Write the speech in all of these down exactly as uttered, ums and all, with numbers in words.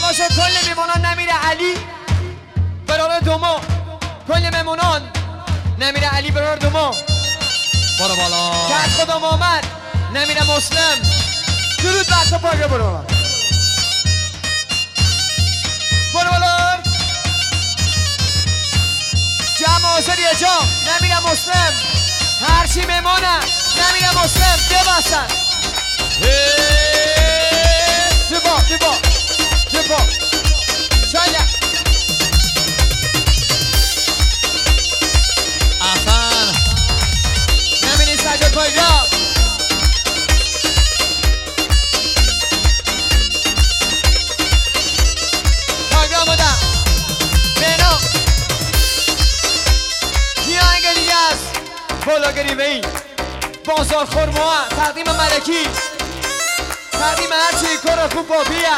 شباشو کل میمونان نمیره علی برار دوما، کل میمونان نمیره علی برار دوما. برو بالا که از خدا محمد نمیره مسلم. درود بر تو پاگه برو بالا برو بالا. جمع آزر یه جا نمیره مسلم. هرچی میمونه نمیره مسلم. ببستن دبا دبا دبا شاید احسن نمیری سجاد پایگاه. پایگاه بودم بینا یه آنگه دیگه است. بالا گریمه ای بازار خورموها تقدیم ملکی، تقدیم هرچی کار خوب با بیا.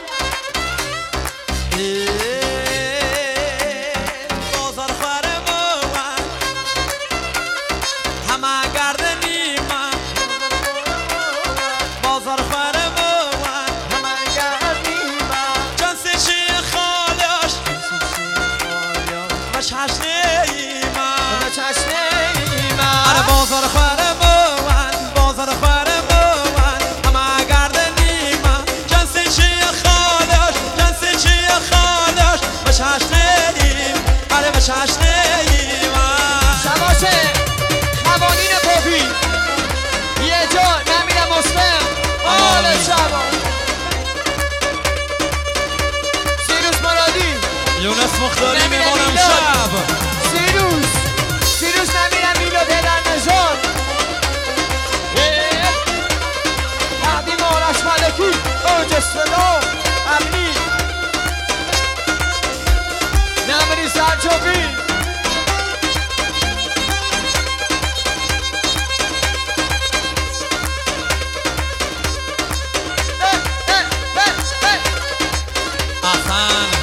بازار خورموها همه گردنی من. بازار خورموها همه گردی من. جنسی چی خالش و چشنه ای من. همه چشنه ای من. آره بازار خورموها بازار خورموها همه گردنی من. جنسی چی خالش جنسی چی خالش و چشنه ای آره و چشنه ای من. شباشه قوانین پاپی یه جا نمیره مسلم. آره شبا سیروس مرادی یونس مختاری نمیره میمانم میلاد. شب. سیروس سیروس نمیره میلاد در نژاد. تقدیم آرش ملکی اوج اصطلاح امنی نمیری سرچوبی. احسن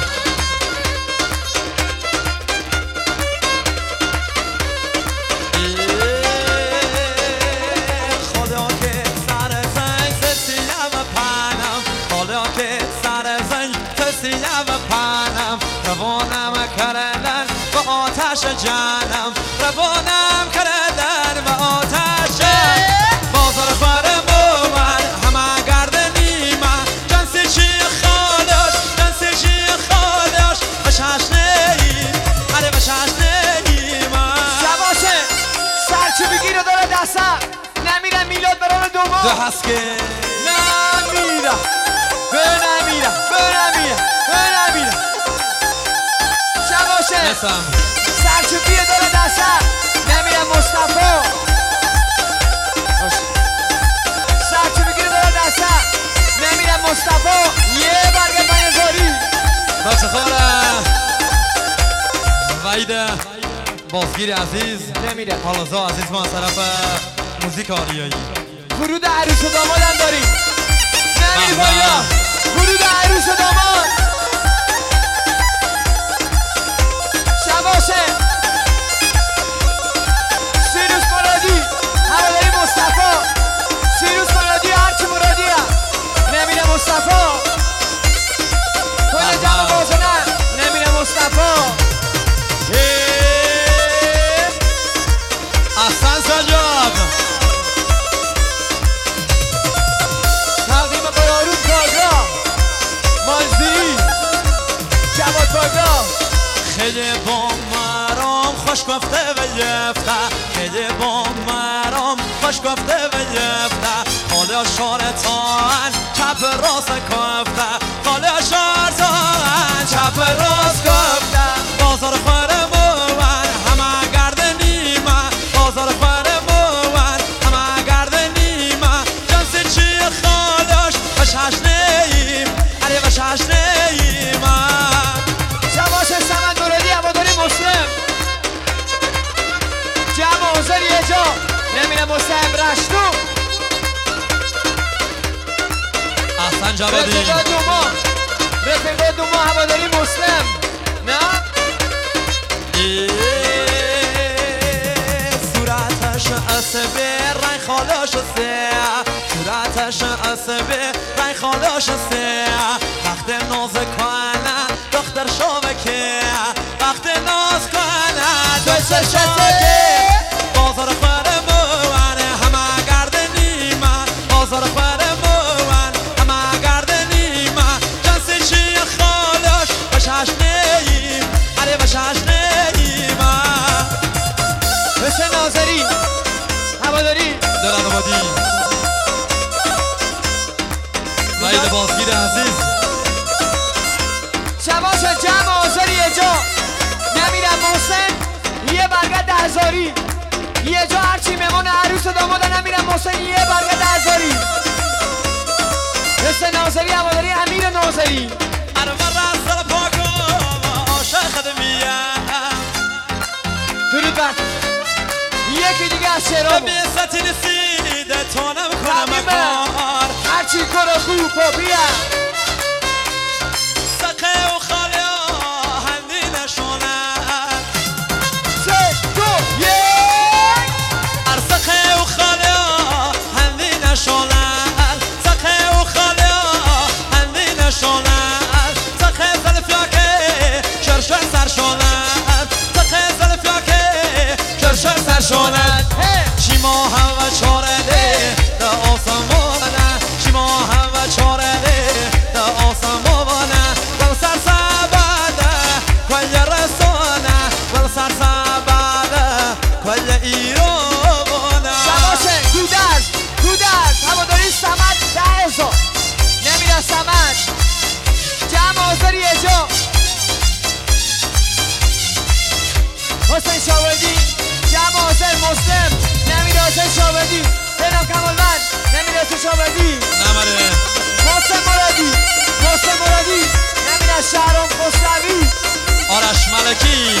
خدا که سر زنگ تسیم پنم. خدا که سر زنگ تسیم پنم. روانم کردن و آتش جانم. روانم کردن و آتش بازار خورموها همه گردنی من. جنسی چی خالش جنسی چی خالش و چشنه ای آره و چشنه ای من. شباشه سرچی بگیره داره دستم نمیره میلاد برای دوما. ده هست که نمیره به نمیره به نمیره به نمیره. شباشه نسم سرچی بیه داره دستم نمیره مصطفی. سرچی بگیره داره دستم نمیره مصطفی. یه برگه پنیزاری بچه خواهرم وعید بازگیر عزیز نمیره. حالازا عزیز ما از طرف موزیک آریایی. ورود عروس و دامادم داریم نمیری بله. بالا. ورود عروس و داماد شباشه سیروس مرادی هواداری مصطفی. سیروس مرادی هرچی مرادی هم نمیره مصطفی. کل جمع بازنن نمیره مصطفی. احسن سجاد تقدیم برارون پاگرام مازدی جواد پاگرام. خیلی با مرام خوش گفته و یفته. خیلی با مرام خوش گفته و یفته. خاله شارتان چپ راست کفته. خاله شارتان چپ راست کفته. بازار خورموها همه گردنی من. بازار خورموها همه گردنی من. جنسی چی خالش و چشنه ایم علی و چشنه ای من. شباشه سمن مرادی هواداری مسلم. جمع حضور یه جا نمیره مسلم رشتو. احسن جوادی رفیقا دوما رفیقا دوما هواداری مسلم. نه صورتش عصبه رنگ خالش سه. صورتش عصبه رنگ خالش سه. وقت ناز کنه دختر شاوکه وقت ناز کنه دختر شاوکه بازار خورمون همه گردنی من بازار خورمون همه گردنی من جنسی چی خالش بشش نیم علی بشش نیم حسین ناظری هواداری دلال آبادی وحید بازگیر عزیز شباش جمع آزاری یه جا نمیرم محسن یه برگه دهزاری یه جا هرچی مهمان عروس و داماده نمیرم محسن یه برگه دهزاری حسین ناظری هواداری امیر ناظری عرفه رسل پاکم عاشق دمیم درود بر یکی دیگه از شعرامو بی سطی نسیده تا نمیکنم کار هرچی کار خوب پاپیم سقه و خاله هندی نشونن سه دو یک هر سقه و خاله هندی نشونن سقه و خاله هندی نشونن سقه زلفیاکه شرشر سرشونن سقه زلفیاکه شرشر سرشونن چی ما هوا چارده دا آسمانه چی ما هوا چارده دا آسمانه ول سر سباده کل رسانه ول سر سباده کل ایرانه شباشه گودرز گودرز هواداری سمت ده هزار نمیره سمت جمع آزاری یه جا حسین شاوردی جمع آزر مسلم نمیره حسین شاوردی بینم کمالمند نمیره حسین شاوردی نمره محسن مرادی محسن مرادی نمیره شهرام خسروی آرش ملکی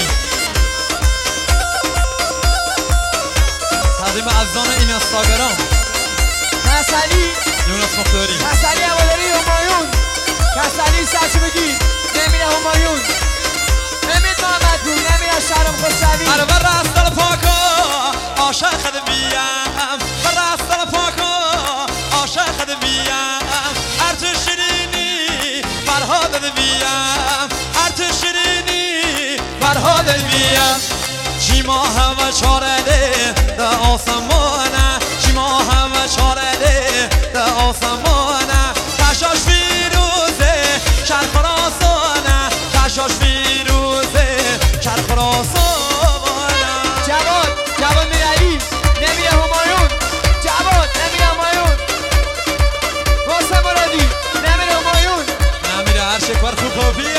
تقدیم ازان این استاگرام کسلی یونس مختاری کسلی هواداری همایون کسلی سرچی بگی نمیره همایون امید محمد بود نمیره شهرام خسروی هر بر رستل پاکا عاشق دمیم بر رستل پاکا عاشق دمیم هر تو شیرینی فرهاد دمیم هر تو شیرینی فرهاد دمیم چی ما همه چارده دا آسمانه چی ما همه چارده دا آسمانه کشاش فیروزه شهر خراسانه کشاش فیروزه شهر خراسانه جواد جواد میرعلی نمیره همایون جواد نمیره همایون محسن مرادی نمیره همایون نمیره هر شکار خوب پاپیه